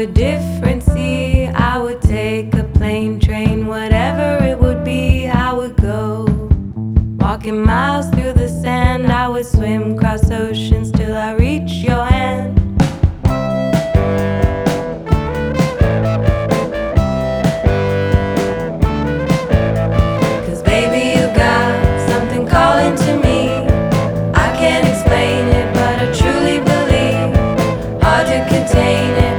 a different sea. I would take a plane, train, whatever it would be. I would go walking miles through the sand. I would swim across oceans till I reach your hand. Cause baby, you got something calling to me. I can't explain it, but I truly believe. Hard to contain it.